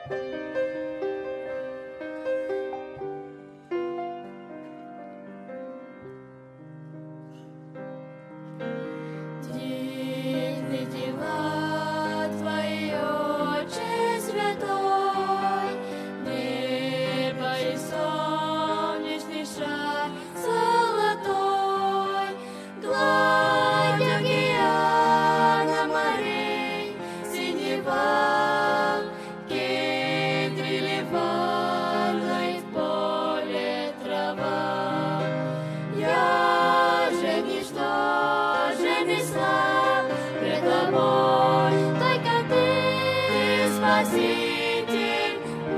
Дивны дела Твои, Отче святой, небо и солнечный шар золотой, гладь океана морей, синева, кедри ливана и в поле трава. Я же ничто, же не слаб пред Тобой, только Ты, Спаситель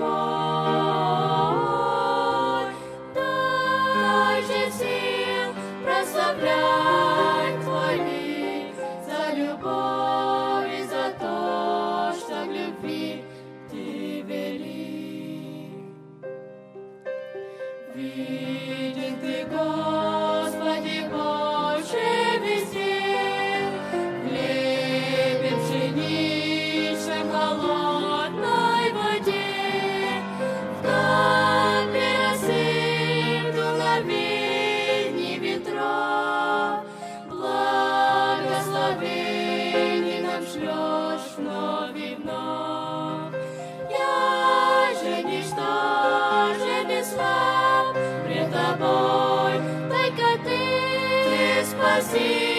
мой. Дай же сил прославлять Твой лик за любовь и за то, что в любви Ты велик. Виден Ты, Господи, Боже, везде, в хлебе пшеничном, холодной воде, в капле росы, в дуновении ветров, благословений нам шлешь вновь и вновь. Я же ничто, же не слаб пред Тобой, только Ты, Спаситель.